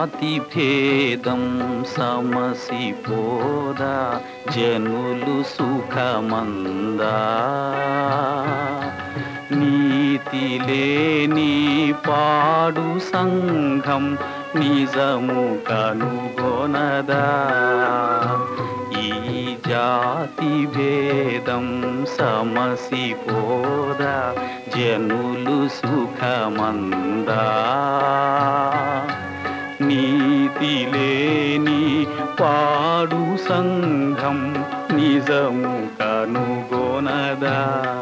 జాతి భేదం సమసిపోదా జనులు సుఖమందా నీతి లేని పాడు సంఘం నిజము కనుగొనదా ఈ జాతి భేదం సమసిపోదా జనులు సుఖమందా నీతి లేని పాడు సంఘం నిజము కనుగొనదా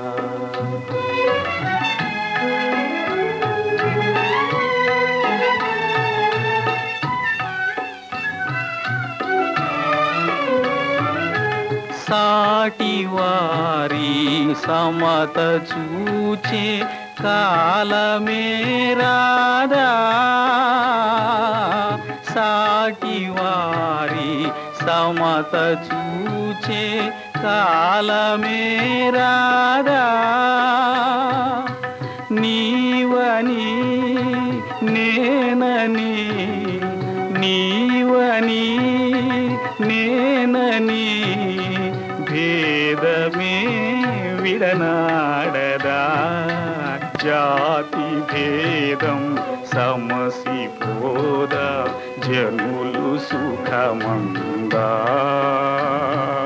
సాటి వారి సమత చూచే కాలమే రాదా సాటి వారి సమత చూచే కాలమే రాదా నీవని నేనని నీవని నేనని భేదమే విడనాడదా జాతి భేదం సమసిపోదా జనులు సుఖమందా